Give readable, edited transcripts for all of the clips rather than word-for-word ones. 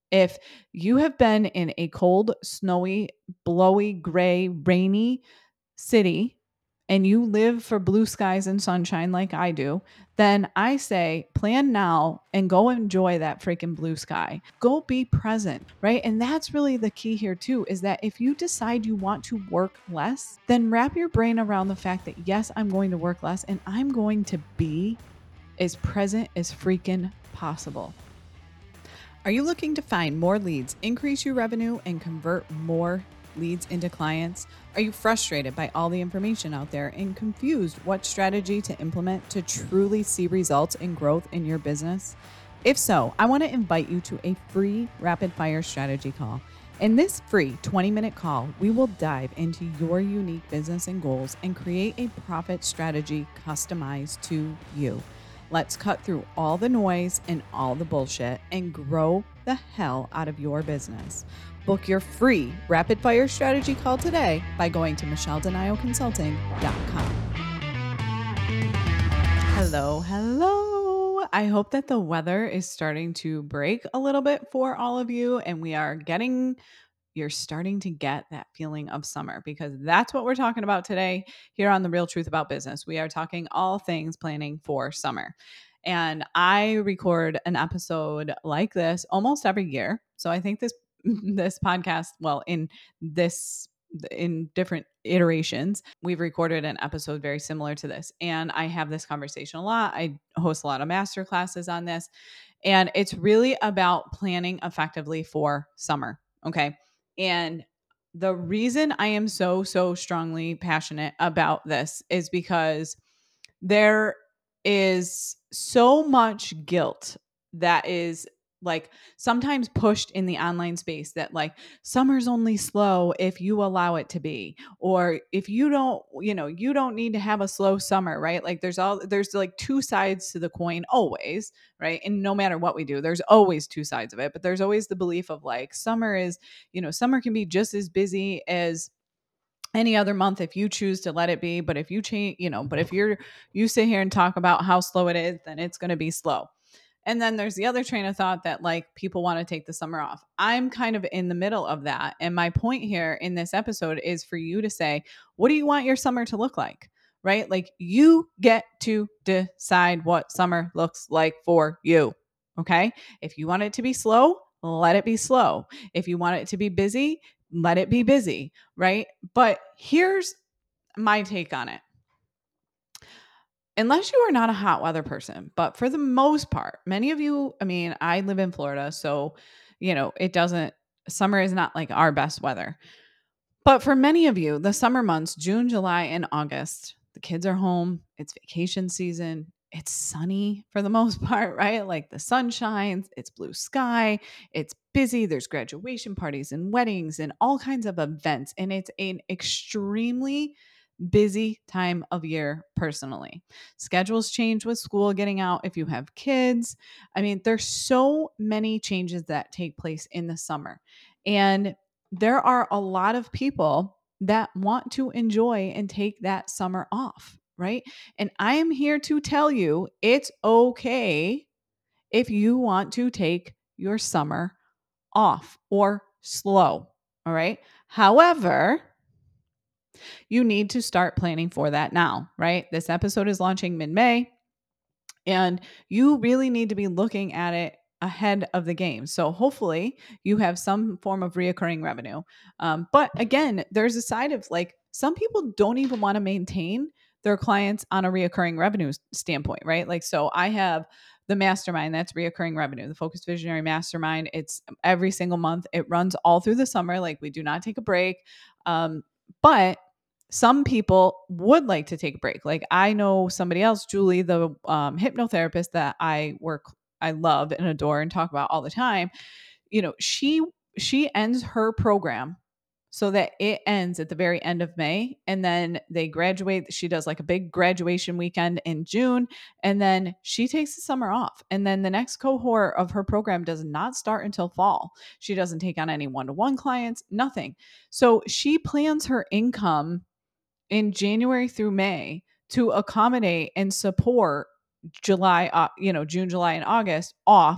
If you have been in a cold, snowy, blowy, gray, rainy city and you live for blue skies and sunshine like I do, then I say plan now and go enjoy that freaking blue sky. Go be present, right? And that's really the key here too, is that if you decide you want to work less, then wrap your brain around the fact that yes, I'm going to work less and I'm going to be as present as freaking possible. Are you looking to find more leads, increase your revenue, and convert more leads into clients? Are you frustrated by all the information out there and confused what strategy to implement to truly see results and growth in your business? If so, I want to invite you to a free rapid fire strategy call. In this free 20-minute call, we will dive into your unique business and goals and create a profit strategy customized to you. Let's cut through all the noise and all the bullshit and grow the hell out of your business. Book your free rapid fire strategy call today by going to michelledenialconsulting.com. Hello. I hope that the weather is starting to break a little bit for all of you and you're starting to get that feeling of summer, because that's what we're talking about today here on The Real Truth About Business. We are talking all things planning for summer. And I record an episode like this almost every year. So I think this podcast, well, in different iterations, we've recorded an episode very similar to this. And I have this conversation a lot. I host a lot of master classes on this. And it's really about planning effectively for summer. Okay. And the reason I am so strongly passionate about this is because there is so much guilt that is like sometimes pushed in the online space, that like summer's only slow if you allow it to be, or if you don't, you don't need to have a slow summer, right? Like there's like two sides to the coin always, right? And no matter what we do, there's always two sides of it, but there's always the belief of like summer can be just as busy as any other month if you choose to let it be. But if you change, but if you sit here and talk about how slow it is, then it's going to be slow. And then there's the other train of thought that like people want to take the summer off. I'm kind of in the middle of that. And my point here in this episode is for you to say, what do you want your summer to look like? Right? Like you get to decide what summer looks like for you. Okay. If you want it to be slow, let it be slow. If you want it to be busy, let it be busy. Right. But here's my take on it. Unless you are not a hot weather person, but for the most part, many of you, I mean, I live in Florida, so, summer is not like our best weather. But for many of you, the summer months, June, July, and August, the kids are home, it's vacation season, it's sunny for the most part, right? Like the sun shines, it's blue sky, it's busy, there's graduation parties and weddings and all kinds of events. And it's an extremely busy time of year personally. Schedules change with school getting out if you have kids. I mean, there's so many changes that take place in the summer. And there are a lot of people that want to enjoy and take that summer off, right? And I am here to tell you it's okay if you want to take your summer off or slow, all right? However, you need to start planning for that now, right? This episode is launching mid-May, and you really need to be looking at it ahead of the game. So hopefully you have some form of reoccurring revenue. But again, there's a side of like some people don't even want to maintain their clients on a reoccurring revenue standpoint, right? Like, so I have the mastermind that's reoccurring revenue, the Focused Visionary Mastermind. It's every single month. It runs all through the summer. Like we do not take a break. But some people would like to take a break. Like I know somebody else, Julie, the hypnotherapist that I love and adore and talk about all the time. She ends her program so that it ends at the very end of May, and then they graduate. She does like a big graduation weekend in June, and then she takes the summer off. And then the next cohort of her program does not start until fall. She doesn't take on any one-to-one clients, nothing. So she plans her income in January through May to accommodate and support June, July, and August off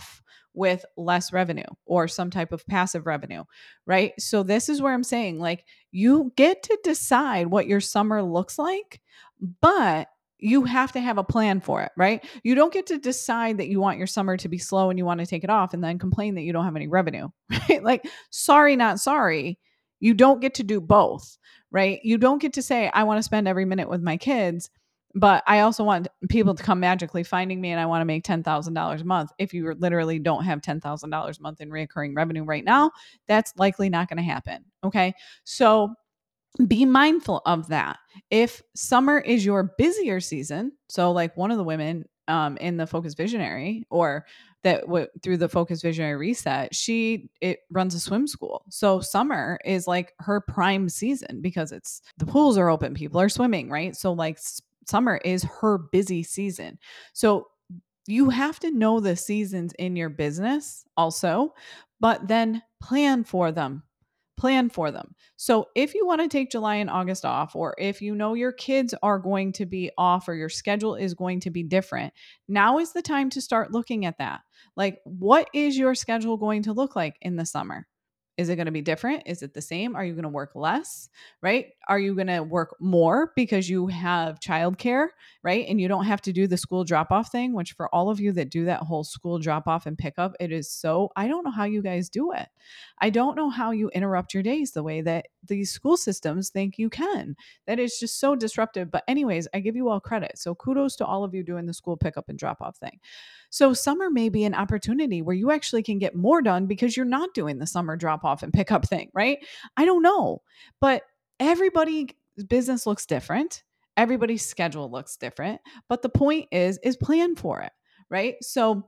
with less revenue or some type of passive revenue, right? So this is where I'm saying, like, you get to decide what your summer looks like, but you have to have a plan for it, right? You don't get to decide that you want your summer to be slow and you want to take it off and then complain that you don't have any revenue, right? Like, sorry, not sorry. You don't get to do both, right? You don't get to say, I want to spend every minute with my kids, but I also want people to come magically finding me and I want to make $10,000 a month. If you literally don't have $10,000 a month in recurring revenue right now, that's likely not going to happen. Okay. So be mindful of that. If summer is your busier season, so like one of the women in the Focus Visionary or that through the Focus Visionary Reset, she it runs a swim school. So summer is like her prime season because it's the pools are open, people are swimming, right? So like summer is her busy season. So you have to know the seasons in your business also, but then plan for them. Plan for them. So if you want to take July and August off, or if you know your kids are going to be off or your schedule is going to be different, now is the time to start looking at that. Like, what is your schedule going to look like in the summer? Is it going to be different? Is it the same? Are you going to work less? Right? Are you going to work more because you have childcare? Right? And you don't have to do the school drop off thing, which for all of you that do that whole school drop off and pickup, it is so, I don't know how you guys do it. I don't know how you interrupt your days the way that these school systems think you can. That is just so disruptive. But, anyways, I give you all credit. So, kudos to all of you doing the school pickup and drop off thing. So, summer may be an opportunity where you actually can get more done because you're not doing the summer drop off and pickup thing, right? I don't know. But everybody's business looks different. Everybody's schedule looks different. But the point is plan for it, right? So,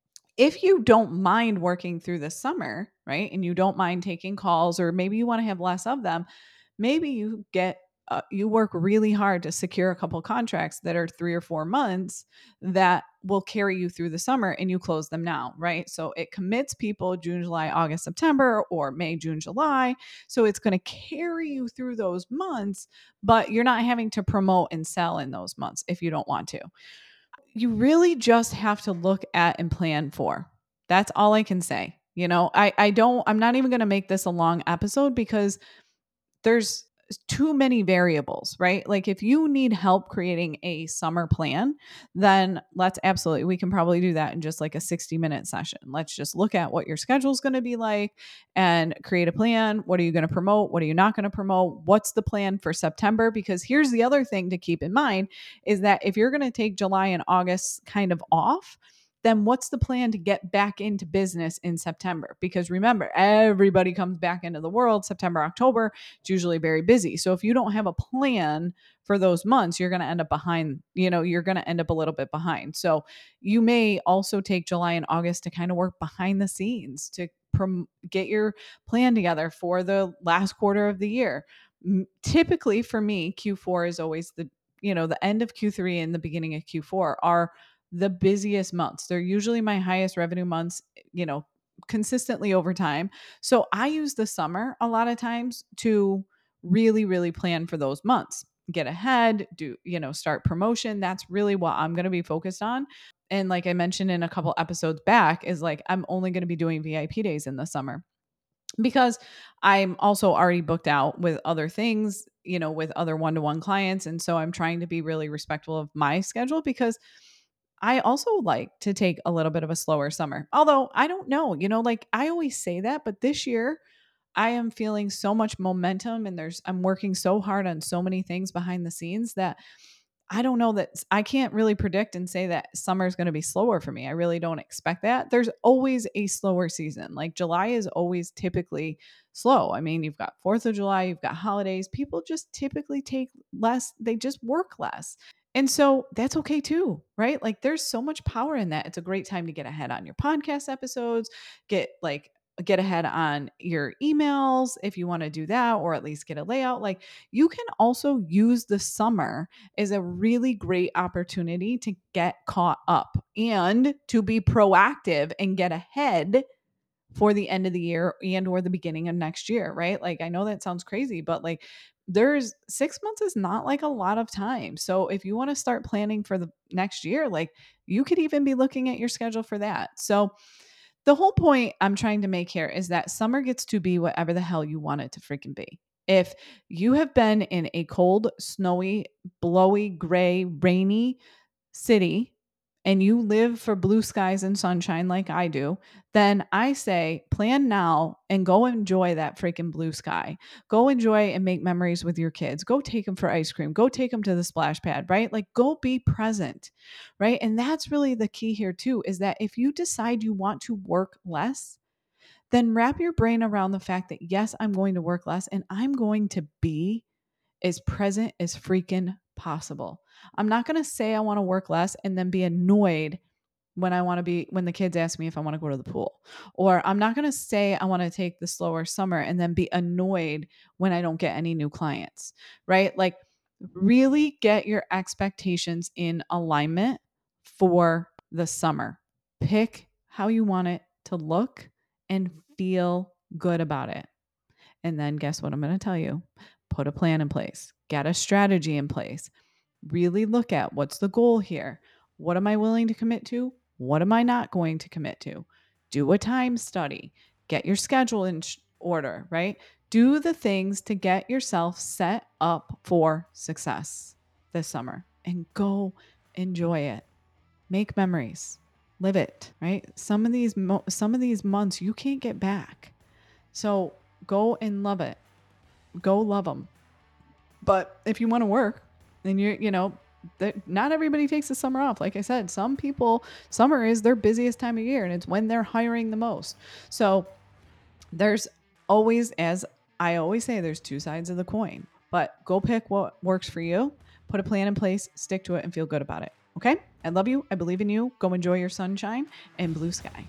if you don't mind working through the summer, right, and you don't mind taking calls, or maybe you want to have less of them, maybe you work really hard to secure a couple contracts that are 3 or 4 months that will carry you through the summer and you close them now, right? So it commits people June, July, August, September, or May, June, July. So it's going to carry you through those months, but you're not having to promote and sell in those months if you don't want to. You really just have to look at and plan for. That's all I can say. I'm not even going to make this a long episode because there's too many variables, right? Like, if you need help creating a summer plan, then we can probably do that in just like a 60-minute session. Let's just look at what your schedule is going to be like and create a plan. What are you going to promote? What are you not going to promote? What's the plan for September? Because here's the other thing to keep in mind is that if you're going to take July and August kind of off, then what's the plan to get back into business in September? Because remember, everybody comes back into the world September, October. It's usually very busy. So if you don't have a plan for those months, you're going to end up behind, you're going to end up a little bit behind. So you may also take July and August to kind of work behind the scenes to get your plan together for the last quarter of the year. Typically for me, Q4 is always the end of Q3 and the beginning of Q4 are the busiest months. They're usually my highest revenue months, consistently over time. So I use the summer a lot of times to really, really plan for those months. Get ahead, start promotion. That's really what I'm going to be focused on. And like I mentioned in a couple episodes back, is like I'm only going to be doing VIP days in the summer because I'm also already booked out with other things, with other one-to-one clients. And so I'm trying to be really respectful of my schedule because I also like to take a little bit of a slower summer. Although I don't know, like I always say that, but this year I am feeling so much momentum and I'm working so hard on so many things behind the scenes that I don't know that I can't really predict and say that summer is going to be slower for me. I really don't expect that. There's always a slower season. Like July is always typically slow. I mean, you've got 4th of July, you've got holidays. People just typically take less, they just work less. And so that's okay too, right? Like there's so much power in that. It's a great time to get ahead on your podcast episodes, get ahead on your emails if you want to do that, or at least get a layout. Like you can also use the summer as a really great opportunity to get caught up and to be proactive and get ahead for the end of the year and or the beginning of next year, right? Like I know that sounds crazy, but like there's 6 months is not like a lot of time. So if you want to start planning for the next year, like you could even be looking at your schedule for that. So the whole point I'm trying to make here is that summer gets to be whatever the hell you want it to freaking be. If you have been in a cold, snowy, blowy, gray, rainy city and you live for blue skies and sunshine like I do, then I say plan now and go enjoy that freaking blue sky. Go enjoy and make memories with your kids. Go take them for ice cream. Go take them to the splash pad, right? Like go be present, right? And that's really the key here too, is that if you decide you want to work less, then wrap your brain around the fact that yes, I'm going to work less and I'm going to be as present as freaking possible. I'm not going to say I want to work less and then be annoyed when the kids ask me if I want to go to the pool. Or I'm not going to say I want to take the slower summer and then be annoyed when I don't get any new clients, right? Like really get your expectations in alignment for the summer. Pick how you want it to look and feel good about it. And then guess what I'm going to tell you? Put a plan in place, get a strategy in place, really look at what's the goal here. What am I willing to commit to? What am I not going to commit to? Do a time study, get your schedule in order, right? Do the things to get yourself set up for success this summer and go enjoy it. Make memories, live it, right? Some of these months you can't get back. So go and love it. Go love them. But if you want to work, then not everybody takes the summer off. Like I said, some people, summer is their busiest time of year and it's when they're hiring the most. So there's always, as I always say, there's two sides of the coin, but go pick what works for you, put a plan in place, stick to it and feel good about it. Okay. I love you. I believe in you. Go enjoy your sunshine and blue sky.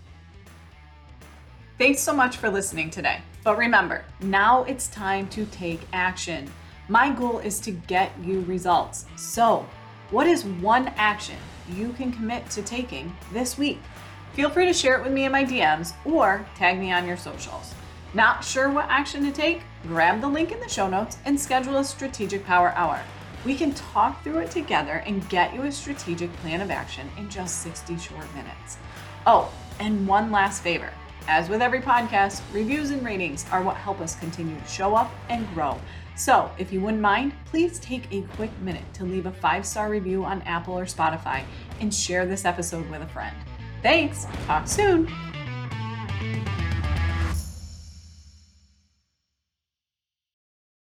Thanks so much for listening today. But remember, now it's time to take action. My goal is to get you results. So, what is one action you can commit to taking this week? Feel free to share it with me in my DMs or tag me on your socials. Not sure what action to take? Grab the link in the show notes and schedule a Strategic Power Hour. We can talk through it together and get you a strategic plan of action in just 60 short minutes. Oh, and one last favor. As with every podcast, reviews and ratings are what help us continue to show up and grow. So if you wouldn't mind, please take a quick minute to leave a 5-star review on Apple or Spotify and share this episode with a friend. Thanks. Talk soon.